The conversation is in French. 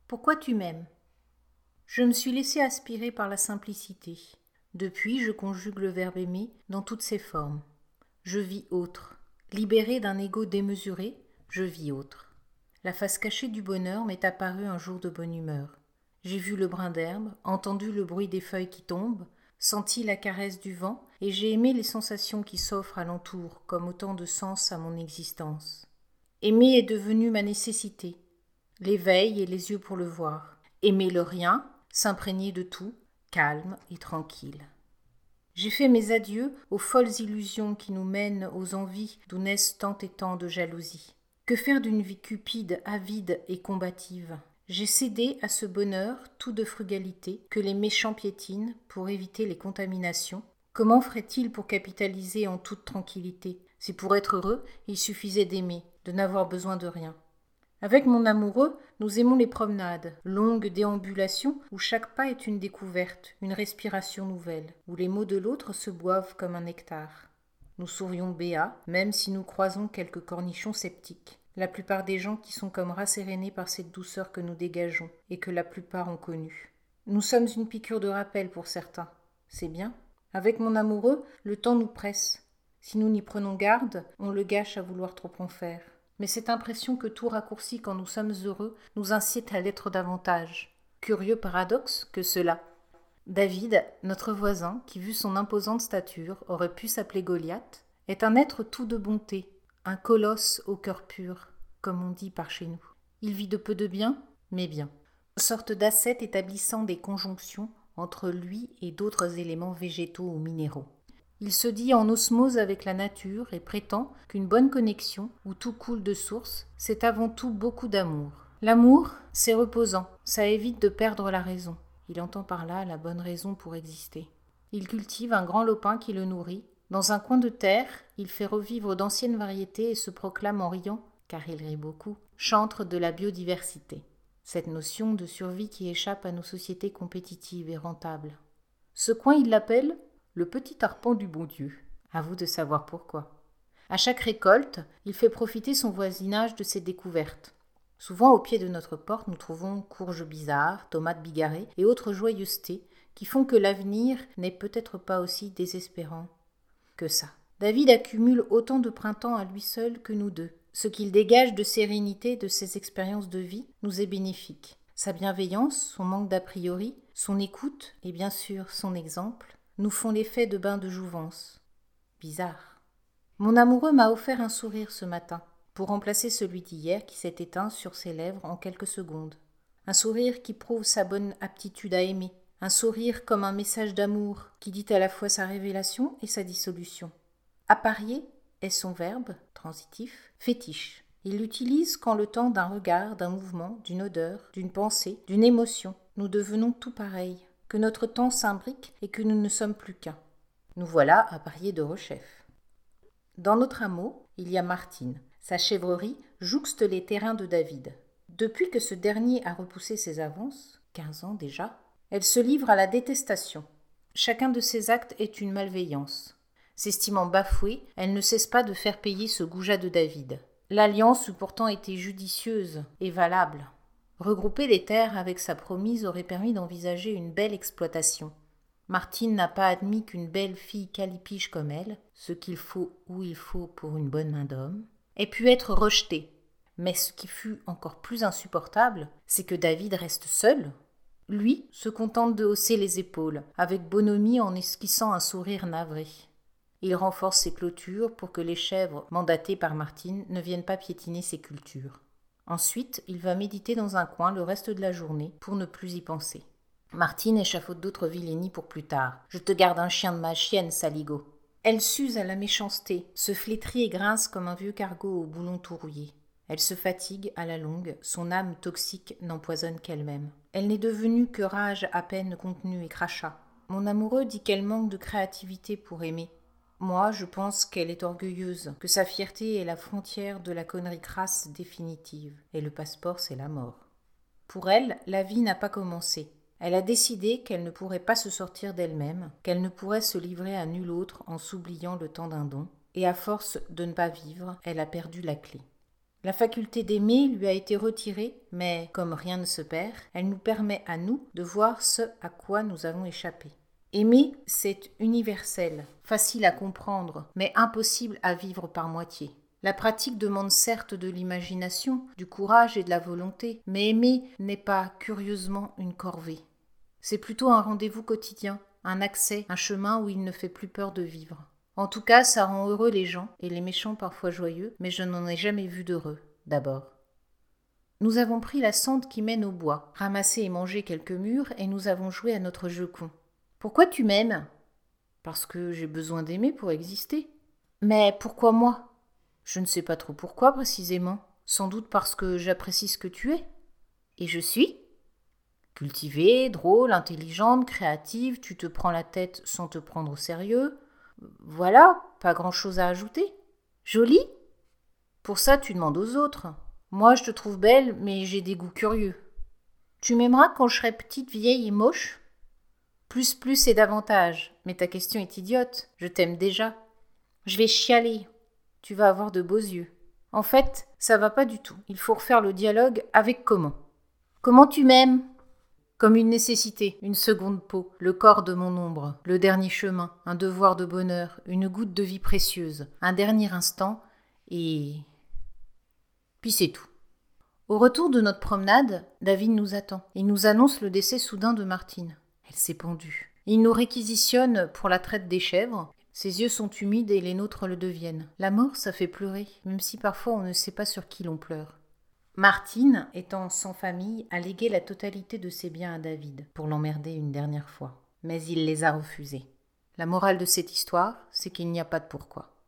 Pourquoi tu m'aimes? Je me suis laissé aspirer par la simplicité. Depuis, je conjugue le verbe aimer dans toutes ses formes. Je vis autre. Libéré d'un ego démesuré, je vis autre. La face cachée du bonheur m'est apparue un jour de bonne humeur. J'ai vu le brin d'herbe, entendu le bruit des feuilles qui tombent, senti la caresse du vent, et j'ai aimé les sensations qui s'offrent alentour comme autant de sens à mon existence. Aimer est devenu ma nécessité. L'éveil et les yeux pour le voir. Aimer le rien, s'imprégner de tout, calme et tranquille. J'ai fait mes adieux aux folles illusions qui nous mènent aux envies d'où naissent tant et tant de jalousies. Que faire d'une vie cupide, avide et combative? J'ai cédé à ce bonheur tout de frugalité que les méchants piétinent pour éviter les contaminations. Comment ferait-il pour capitaliser en toute tranquillité? Si pour être heureux, il suffisait d'aimer, de n'avoir besoin de rien. Avec mon amoureux, nous aimons les promenades, longues déambulations où chaque pas est une découverte, une respiration nouvelle, où les mots de l'autre se boivent comme un nectar. Nous sourions béats, même si nous croisons quelques cornichons sceptiques. La plupart des gens qui sont comme rassérénés par cette douceur que nous dégageons et que la plupart ont connue. Nous sommes une piqûre de rappel pour certains. C'est bien. Avec mon amoureux, le temps nous presse. Si nous n'y prenons garde, on le gâche à vouloir trop en faire. Mais cette impression que tout raccourcit quand nous sommes heureux nous incite à l'être davantage. Curieux paradoxe que cela. David, notre voisin, qui vu son imposante stature aurait pu s'appeler Goliath, est un être tout de bonté, un colosse au cœur pur, comme on dit par chez nous. Il vit de peu de bien, mais bien. Une sorte d'ascète établissant des conjonctions entre lui et d'autres éléments végétaux ou minéraux. Il se dit en osmose avec la nature et prétend qu'une bonne connexion, où tout coule de source, c'est avant tout beaucoup d'amour. L'amour, c'est reposant, ça évite de perdre la raison. Il entend par là la bonne raison pour exister. Il cultive un grand lopin qui le nourrit. Dans un coin de terre, il fait revivre d'anciennes variétés et se proclame en riant, car il rit beaucoup, chantre de la biodiversité. Cette notion de survie qui échappe à nos sociétés compétitives et rentables. Ce coin, il l'appelle le petit arpent du bon Dieu. À vous de savoir pourquoi. À chaque récolte, il fait profiter son voisinage de ses découvertes. Souvent, au pied de notre porte, nous trouvons courges bizarres, tomates bigarrées et autres joyeusetés qui font que l'avenir n'est peut-être pas aussi désespérant que ça. David accumule autant de printemps à lui seul que nous deux. Ce qu'il dégage de sérénité de ses expériences de vie nous est bénéfique. Sa bienveillance, son manque d'a priori, son écoute et bien sûr son exemple nous font l'effet de bains de jouvence. Bizarre. Mon amoureux m'a offert un sourire ce matin, pour remplacer celui d'hier qui s'est éteint sur ses lèvres en quelques secondes. Un sourire qui prouve sa bonne aptitude à aimer. Un sourire comme un message d'amour qui dit à la fois sa révélation et sa dissolution. Apparier est son verbe, transitif, fétiche. Il l'utilise quand le temps d'un regard, d'un mouvement, d'une odeur, d'une pensée, d'une émotion, nous devenons tout pareils, que notre temps s'imbrique et que nous ne sommes plus qu'un. Nous voilà à parier de rechef. Dans notre hameau, il y a Martine. Sa chèvrerie jouxte les terrains de David. Depuis que ce dernier a repoussé ses avances, 15 ans déjà, elle se livre à la détestation. Chacun de ses actes est une malveillance. S'estimant bafouée, elle ne cesse pas de faire payer ce goujat de David. L'alliance eût pourtant été judicieuse et valable. Regrouper les terres avec sa promise aurait permis d'envisager une belle exploitation. Martine n'a pas admis qu'une belle fille calipiche comme elle, ce qu'il faut où il faut pour une bonne main d'homme, ait pu être rejetée. Mais ce qui fut encore plus insupportable, c'est que David reste seul. Lui se contente de hausser les épaules, avec bonhomie en esquissant un sourire navré. Il renforce ses clôtures pour que les chèvres, mandatées par Martine, ne viennent pas piétiner ses cultures. Ensuite, il va méditer dans un coin le reste de la journée pour ne plus y penser. Martine échafaude d'autres vilainies pour plus tard. « Je te garde un chien de ma chienne, saligo !» Elle s'use à la méchanceté, se flétrit et grince comme un vieux cargo au boulon tout rouillé. Elle se fatigue à la longue, son âme toxique n'empoisonne qu'elle-même. Elle n'est devenue que rage à peine contenue et crachat. Mon amoureux dit qu'elle manque de créativité pour aimer. Moi, je pense qu'elle est orgueilleuse, que sa fierté est la frontière de la connerie crasse définitive, et le passeport, c'est la mort. Pour elle, la vie n'a pas commencé. Elle a décidé qu'elle ne pourrait pas se sortir d'elle-même, qu'elle ne pourrait se livrer à nul autre en s'oubliant le temps d'un don, et à force de ne pas vivre, elle a perdu la clé. La faculté d'aimer lui a été retirée, mais comme rien ne se perd, elle nous permet à nous de voir ce à quoi nous avons échappé. Aimer, c'est universel, facile à comprendre, mais impossible à vivre par moitié. La pratique demande certes de l'imagination, du courage et de la volonté, mais aimer n'est pas curieusement une corvée. C'est plutôt un rendez-vous quotidien, un accès, un chemin où il ne fait plus peur de vivre. En tout cas, ça rend heureux les gens, et les méchants parfois joyeux, mais je n'en ai jamais vu d'heureux, d'abord. Nous avons pris la sente qui mène au bois, ramassé et mangé quelques mûres, et nous avons joué à notre jeu con. Pourquoi tu m'aimes ? Parce que j'ai besoin d'aimer pour exister. Mais pourquoi moi ? Je ne sais pas trop pourquoi précisément. Sans doute parce que j'apprécie ce que tu es. Et je suis ? Cultivée, drôle, intelligente, créative, tu te prends la tête sans te prendre au sérieux. Voilà, pas grand-chose à ajouter. Jolie ? Pour ça, tu demandes aux autres. Moi, je te trouve belle, mais j'ai des goûts curieux. Tu m'aimeras quand je serai petite, vieille et moche ? Plus et davantage. Mais ta question est idiote. Je t'aime déjà. Je vais chialer. Tu vas avoir de beaux yeux. En fait, ça va pas du tout. Il faut refaire le dialogue avec comment. Comment tu m'aimes ? Comme une nécessité, une seconde peau, le corps de mon ombre, le dernier chemin, un devoir de bonheur, une goutte de vie précieuse, un dernier instant, et... Puis c'est tout. Au retour de notre promenade, David nous attend. Il nous annonce le décès soudain de Martine. Elle s'est pendue. Il nous réquisitionne pour la traite des chèvres. Ses yeux sont humides et les nôtres le deviennent. La mort, ça fait pleurer, même si parfois on ne sait pas sur qui l'on pleure. Martine, étant sans famille, a légué la totalité de ses biens à David, pour l'emmerder une dernière fois. Mais il les a refusés. La morale de cette histoire, c'est qu'il n'y a pas de pourquoi.